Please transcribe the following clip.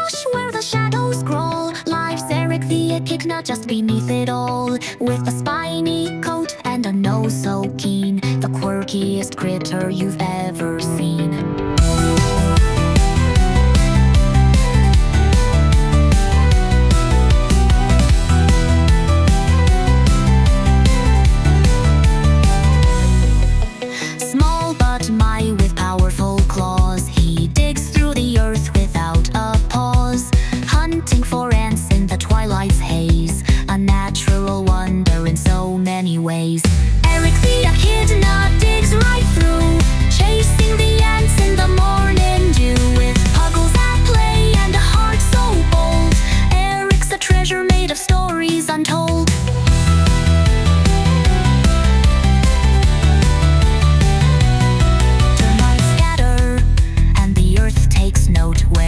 bush where the shadows crawl lives Eric the echidna just beneath it all. With a spiny coat and a nose so keen, the quirkiest critter you've ever seen. Small but mighty with powerful claws, he digs through the earth without a pause, hunting for ants in the twilight's haze, a natural wonder in so many ways. Eric the echidna digs right through, chasing the ants in the morning dew. With puggles at play and a heart so bold, Eric's a treasure made of stories untold. Termites scatter, and the earth takes note